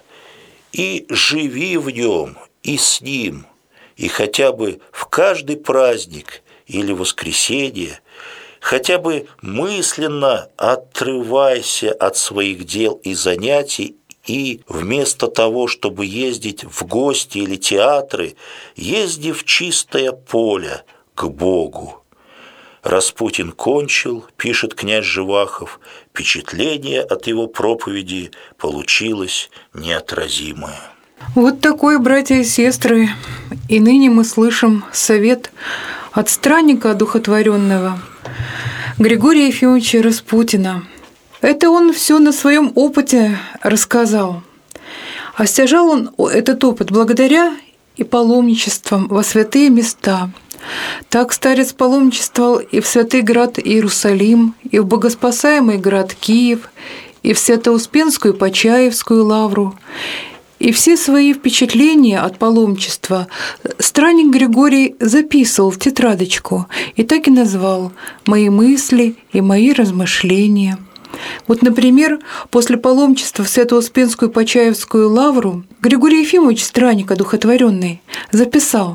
и живи в Нем, и с Ним. И хотя бы в каждый праздник или воскресенье, хотя бы мысленно отрывайся от своих дел и занятий, и вместо того, чтобы ездить в гости или театры, езди в чистое поле к Богу. Распутин кончил, пишет князь Живахов, впечатление от его проповеди получилось неотразимое. Вот такой, братья и сестры, и ныне мы слышим совет от странника одухотворенного Григория Ефимовича Распутина. Это он все на своем опыте рассказал. А стяжал он этот опыт благодаря и паломничествам во святые места. Так старец паломничествовал и в святый град Иерусалим, и в богоспасаемый град Киев, и в Свято-Успенскую Почаевскую лавру. И все свои впечатления от паломничества странник Григорий записывал в тетрадочку и так и назвал «Мои мысли и мои размышления». Вот, например, после паломничества в Свято-Успенскую Почаевскую лавру Григорий Ефимович, странник одухотворенный, записал: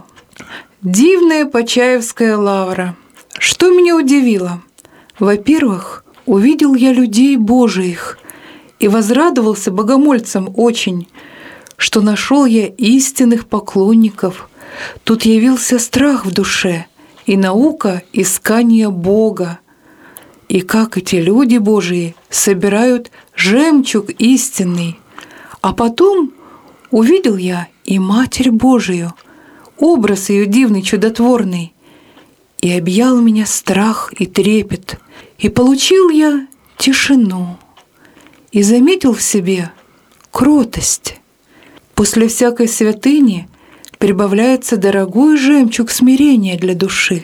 «Дивная Почаевская лавра. Что меня удивило? Во-первых, увидел я людей Божиих и возрадовался богомольцам очень, что нашел я истинных поклонников. Тут явился страх в душе и наука искания Бога. И как эти люди Божии собирают жемчуг истинный. А потом увидел я и Матерь Божию, образ ее дивный, чудотворный, и объял меня страх и трепет, и получил я тишину, и заметил в себе кротость. После всякой святыни прибавляется дорогой жемчуг смирения для души.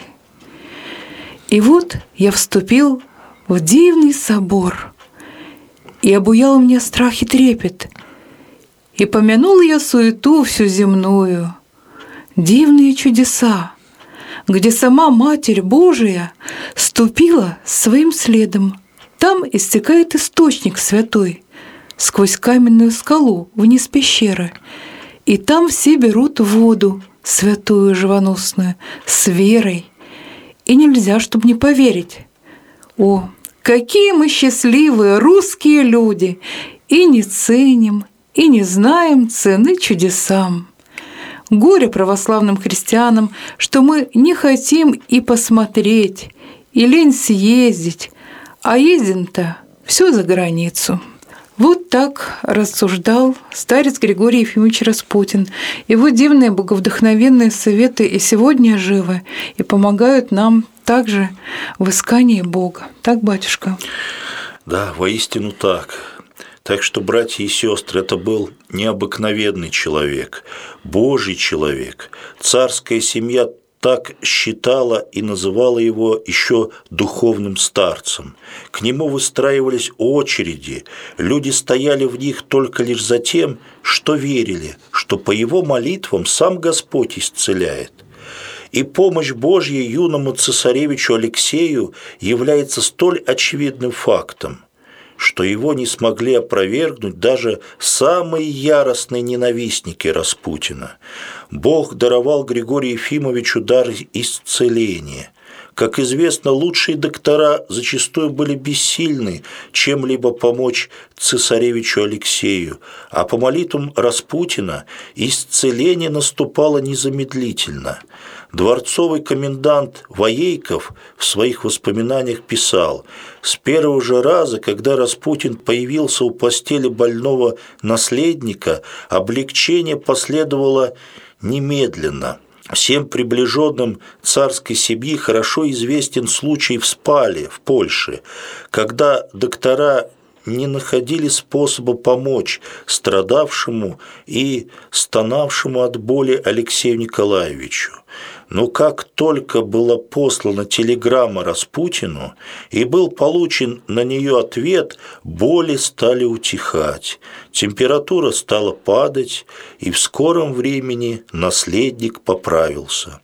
И вот я вступил в дивный собор, и обуял меня страх и трепет, и помянул я суету всю земную, дивные чудеса, где сама Матерь Божия ступила своим следом. Там истекает источник святой, сквозь каменную скалу вниз пещеры, И там все берут воду, святую живоносную, с верой. И нельзя, чтобы не поверить. О, какие мы счастливые русские люди! И не ценим, и не знаем цены чудесам. Горе православным христианам, что мы не хотим и посмотреть, и лень съездить, а ездим-то все за границу. Вот так рассуждал старец Григорий Ефимович Распутин. Его дивные боговдохновенные советы и сегодня живы, и помогают нам также в искании Бога. Так, батюшка? Да, воистину так. Так что, братья и сестры, это был необыкновенный человек, Божий человек. Царская семья так считала и называла его еще духовным старцем. К нему выстраивались очереди, люди стояли в них только лишь за тем, что верили, что по его молитвам сам Господь исцеляет. И помощь Божья юному цесаревичу Алексею является столь очевидным фактом, что его не смогли опровергнуть даже самые яростные ненавистники Распутина. Бог даровал Григорию Ефимовичу дар исцеления. Как известно, лучшие доктора зачастую были бессильны чем-либо помочь цесаревичу Алексею, а по молитвам Распутина исцеление наступало незамедлительно. Дворцовый комендант Воейков в своих воспоминаниях писал: «С первого же раза, когда Распутин появился у постели больного наследника, облегчение последовало немедленно». Всем приближенным царской семьи хорошо известен случай в Спале, в Польше, когда доктора не находили способа помочь страдавшему и стонавшему от боли Алексею Николаевичу. Но как только была послана телеграмма Распутину и был получен на нее ответ, боли стали утихать, температура стала падать, и в скором времени наследник поправился.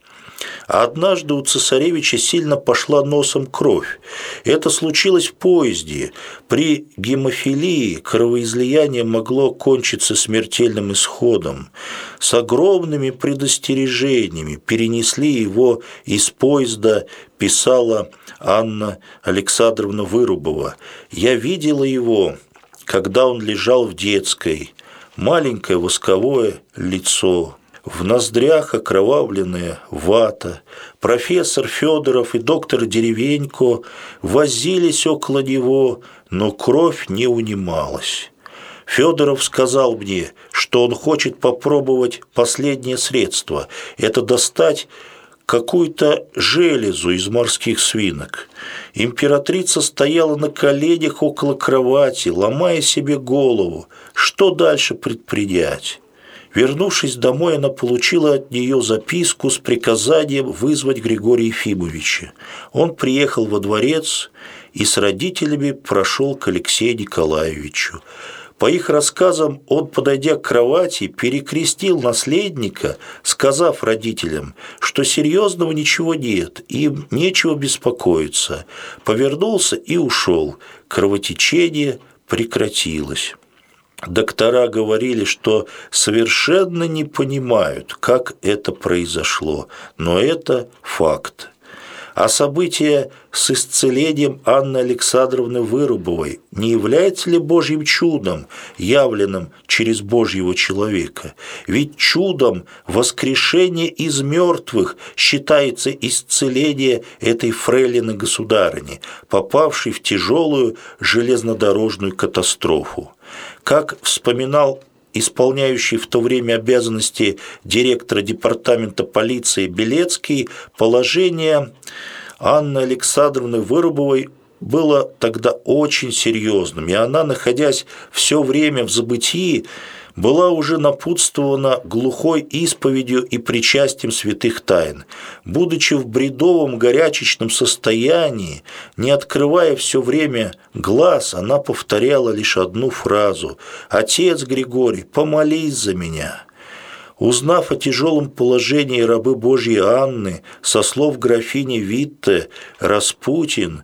А однажды у цесаревича сильно пошла носом кровь. Это случилось в поезде. При гемофилии кровоизлияние могло кончиться смертельным исходом. С огромными предостережениями перенесли его из поезда, писала Анна Александровна Вырубова. «Я видела его, когда он лежал в детской. Маленькое восковое лицо». В ноздрях окровавленная вата. Профессор Федоров и доктор Деревенько возились около него, но кровь не унималась. Федоров сказал мне, что он хочет попробовать последнее средство – это достать какую-то железу из морских свинок. Императрица стояла на коленях около кровати, ломая себе голову, что дальше предпринять. Вернувшись домой, она получила от нее записку с приказанием вызвать Григория Ефимовича. Он приехал во дворец и с родителями прошел к Алексею Николаевичу. По их рассказам, он, подойдя к кровати, перекрестил наследника, сказав родителям, что серьезного ничего нет, им нечего беспокоиться. Повернулся и ушел. Кровотечение прекратилось. Доктора говорили, что совершенно не понимают, как это произошло, но это факт. А событие с исцелением Анны Александровны Вырубовой не является ли Божьим чудом, явленным через Божьего человека? Ведь чудом воскрешения из мертвых считается исцеление этой фрейлины-государыни, попавшей в тяжелую железнодорожную катастрофу. Как вспоминал исполняющий в то время обязанности директора департамента полиции Белецкий, положение Анны Александровны Вырубовой было тогда очень серьезным, и она, находясь все время в забытии, была уже напутствована глухой исповедью и причастием святых тайн. Будучи в бредовом горячечном состоянии, не открывая все время глаз, она повторяла лишь одну фразу: «Отец Григорий, помолись за меня». Узнав о тяжелом положении рабы Божьей Анны со слов графини Витте, Распутин,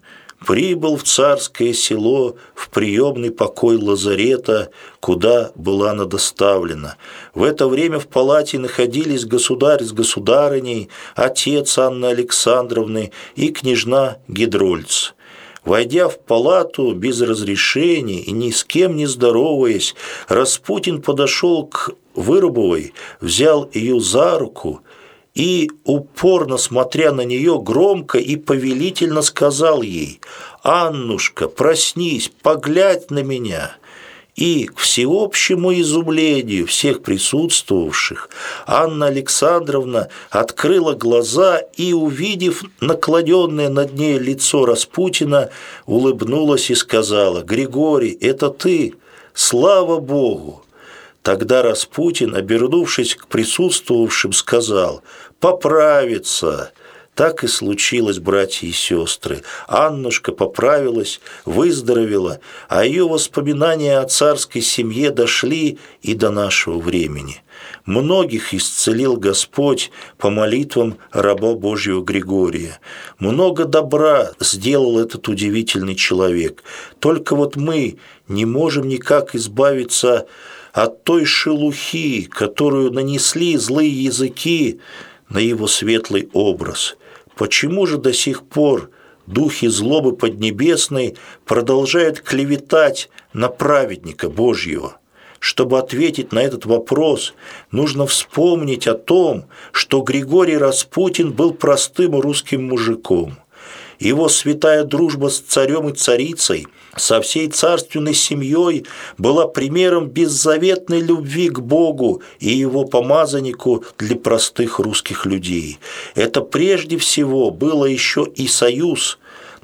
прибыл в царское село, в приемный покой лазарета, куда была она доставлена. В это время в палате находились государь с государыней, отец Анны Александровны и княжна Гедрольц. Войдя в палату без разрешения и ни с кем не здороваясь, Распутин подошел к Вырубовой, взял ее за руку и, упорно смотря на нее, громко и повелительно сказал ей: «Аннушка, проснись, поглядь на меня». И, к всеобщему изумлению всех присутствовавших, Анна Александровна открыла глаза и, увидев наклоненное над ней лицо Распутина, улыбнулась и сказала: «Григорий, это ты? Слава Богу!» Тогда Распутин, обернувшись к присутствовавшим, сказал: «Поправиться». Так и случилось, братья и сестры. Аннушка поправилась, выздоровела, а ее воспоминания о царской семье дошли и до нашего времени. Многих исцелил Господь по молитвам раба Божьего Григория. Много добра сделал этот удивительный человек. Только вот мы не можем никак избавиться от той шелухи, которую нанесли злые языки на его светлый образ. Почему же до сих пор духи злобы поднебесной продолжают клеветать на праведника Божьего? Чтобы ответить на этот вопрос, нужно вспомнить о том, что Григорий Распутин был простым русским мужиком. Его святая дружба с царем и царицей, со всей царственной семьей была примером беззаветной любви к Богу и его помазаннику для простых русских людей. Это прежде всего было еще и союз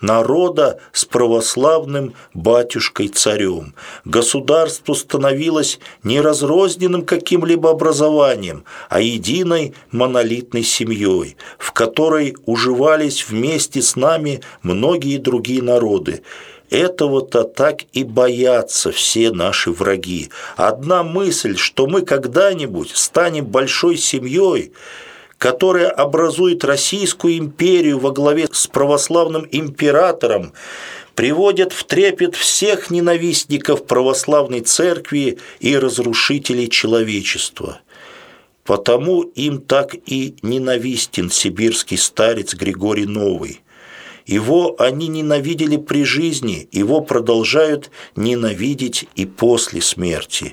народа с православным батюшкой-царем. Государство становилось не разрозненным каким-либо образованием, а единой монолитной семьей, в которой уживались вместе с нами многие другие народы. Этого-то так и боятся все наши враги. Одна мысль, что мы когда-нибудь станем большой семьей, которая образует Российскую империю во главе с православным императором, приводит в трепет всех ненавистников православной церкви и разрушителей человечества. Потому им так и ненавистен сибирский старец Григорий Новый. Его они ненавидели при жизни, его продолжают ненавидеть и после смерти.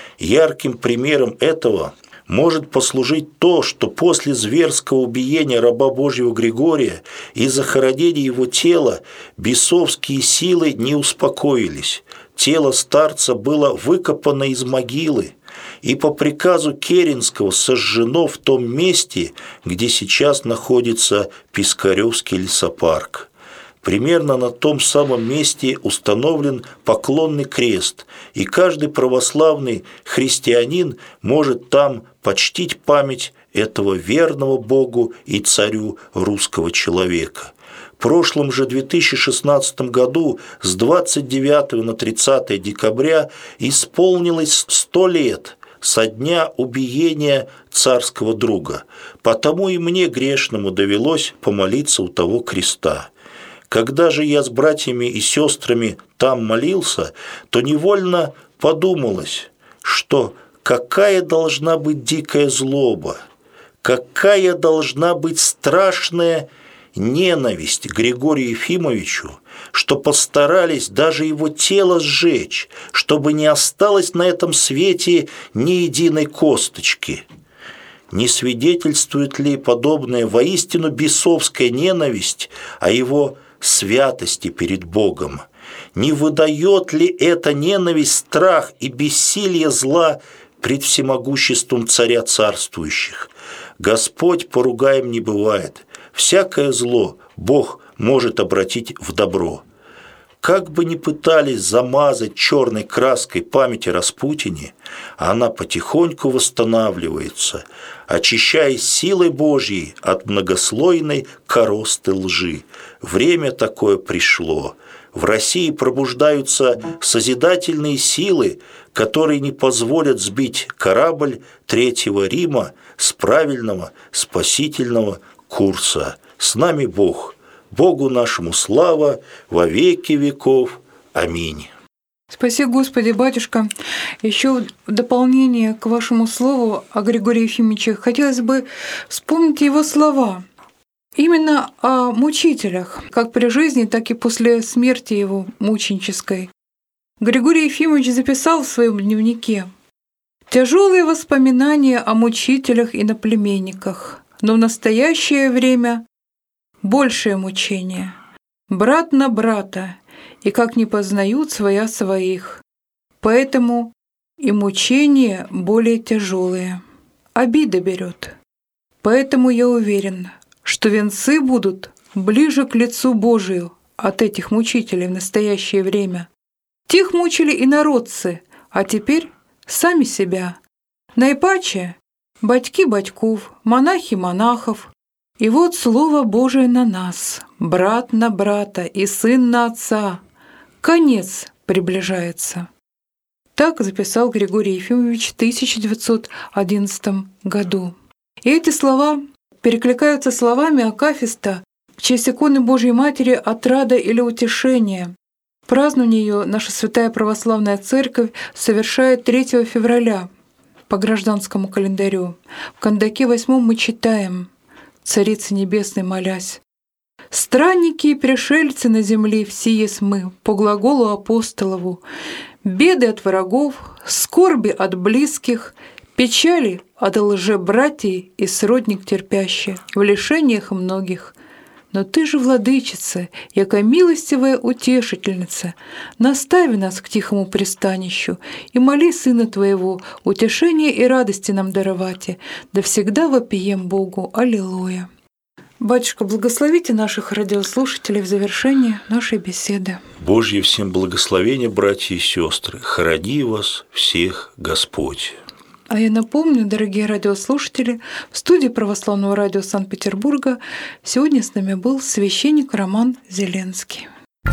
Ярким примером этого может послужить то, что после зверского убиения раба Божьего Григория и захоронения его тела бесовские силы не успокоились. Тело старца было выкопано из могилы и по приказу Керенского сожжено в том месте, где сейчас находится Пискаревский лесопарк. Примерно на том самом месте установлен поклонный крест, и каждый православный христианин может там почтить память этого верного Богу и царю русского человека. В прошлом же две тысячи шестнадцатом году с двадцать девятого на тридцатое декабря исполнилось сто лет со дня убиения царского друга, потому и мне грешному довелось помолиться у того креста. Когда же я с братьями и сестрами там молился, то невольно подумалось, что какая должна быть дикая злоба, какая должна быть страшная ненависть к Григорию Ефимовичу, что постарались даже его тело сжечь, чтобы не осталось на этом свете ни единой косточки. Не свидетельствует ли подобная воистину бесовская ненависть о его святости перед Богом? Не выдает ли эта ненависть страх и бессилие зла пред всемогуществом царя царствующих? Господь поругаем не бывает. Всякое зло Бог может обратить в добро. Как бы ни пытались замазать черной краской память о Распутине, она потихоньку восстанавливается, очищаясь силой Божьей от многослойной коросты лжи. Время такое пришло. В России пробуждаются созидательные силы, которые не позволят сбить корабль Третьего Рима с правильного спасительного курса. С нами Бог. Богу нашему слава во веки веков. Аминь. Спаси Господи, батюшка. Еще в дополнение к вашему слову о Григории Ефимовиче хотелось бы вспомнить его слова. Именно о мучителях, как при жизни, так и после смерти его мученической. Григорий Ефимович записал в своем дневнике: «Тяжелые воспоминания о мучителях и наплеменниках, но в настоящее время большее мучение. Брат на брата, и как не познают своя своих. Поэтому и мучения более тяжелые. Обида берет. Поэтому я уверен, что венцы будут ближе к лицу Божию от этих мучителей в настоящее время. Тех мучили инородцы, а теперь сами себя. Наипаче батьки батьков, монахи монахов. И вот Слово Божие на нас, брат на брата и сын на отца. Конец приближается». Так записал Григорий Ефимович в тысяча девятьсот одиннадцатом году. И эти слова перекликаются словами акафиста в честь иконы Божьей Матери «Отрада или утешение». Празднование ее наша Святая Православная Церковь совершает третьего февраля по гражданскому календарю. В Кандаке восьмом мы читаем: «Царице Небесной молясь, странники и пришельцы на земле все есть мы, по глаголу апостолову, беды от врагов, скорби от близких, печали от лжебратьей и сродник терпящие, в лишениях многих. Но ты же, владычица, яко милостивая утешительница, настави нас к тихому пристанищу и моли Сына Твоего утешение и радости нам даровати, да всегда вопием Богу. Аллилуйя». Батюшка, благословите наших радиослушателей в завершении нашей беседы. Божье всем благословения, братья и сестры. Храни вас всех Господь. А я напомню, дорогие радиослушатели, в студии Православного радио Санкт-Петербурга сегодня с нами был священник Роман Зеленский.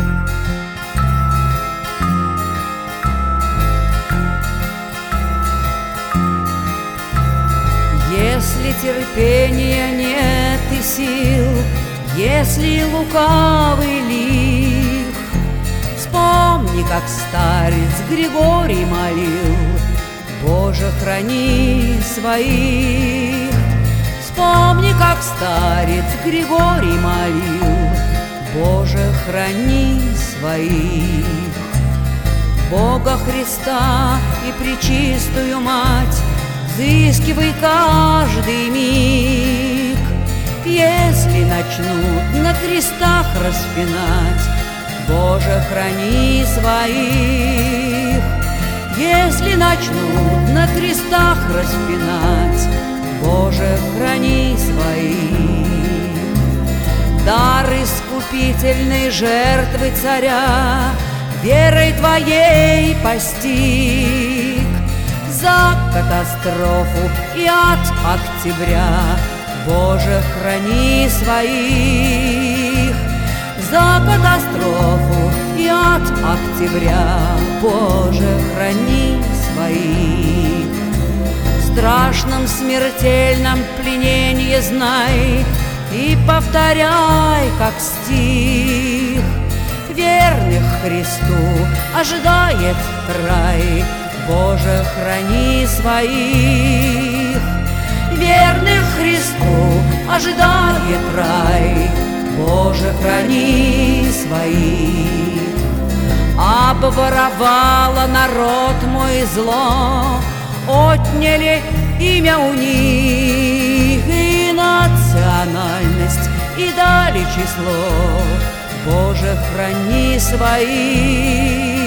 Если терпения нет и сил, если лукавый лих, вспомни, как старец Григорий молил: Боже, храни своих. Вспомни, как старец Григорий молил: Боже, храни своих. Бога Христа и пречистую Мать взыскивай каждый миг. Если начнут на крестах распинать, Боже, храни своих. Если начнут на крестах распинать, Боже, храни своих. Дар искупительной жертвы царя верой Твоей постиг. За катастрофу и ад октября, Боже, храни своих. За катастрофу и ад октября, Боже, храни своих. В страшном смертельном пленении знай и повторяй, как стих: верных Христу ожидает рай, Боже, храни своих. Верных Христу ожидает рай, Боже, храни своих. Обворовала народ мой зло, отняли имя у них и национальность, и дали число, Боже, храни своих.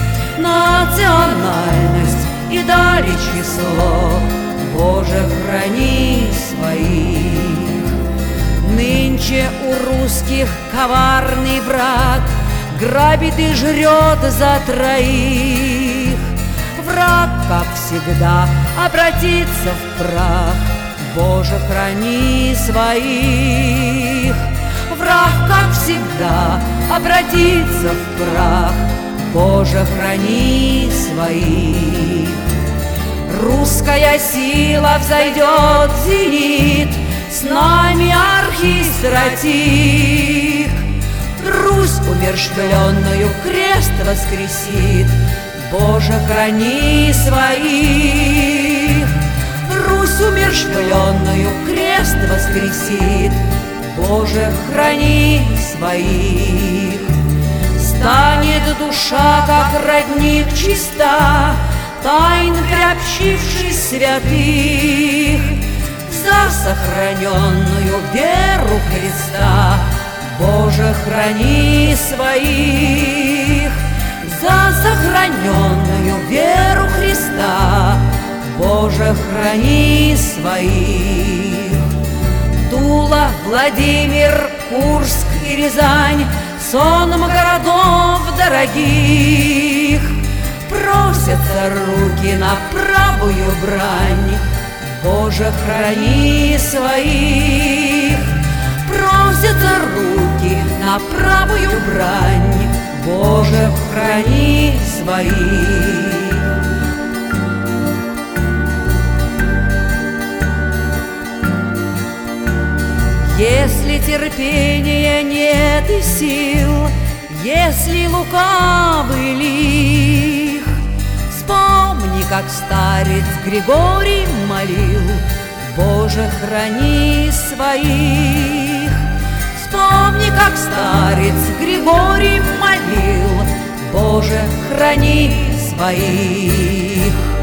Национальность и дали число, Боже, храни своих. Нынче у русских коварный враг грабит и жрет за троих. Враг, как всегда, обратится в прах, Боже, храни своих. Враг, как всегда, обратится в прах, Боже, храни своих. Русская сила взойдет в зенит, с нами архистратик. умерщвленную крест воскресит. Боже, храни своих. Русь умерщвленную крест воскресит. Боже, храни своих. Станет душа, как родник чиста, тайн приобщившись святых, за сохраненную веру Христа. Боже, храни своих. За сохраненную веру Христа. Боже, храни своих. Тула, Владимир, Курск и Рязань, сонм городов дорогих, просятся руки на правую брань. Боже, храни своих. Просятся руки на правую брань. Боже, храни своих. Если терпения нет и сил, если лукавый лих, вспомни, как старец Григорий молил: Боже, храни своих. Вспомни, как старец Григорий молил: Боже, храни своих.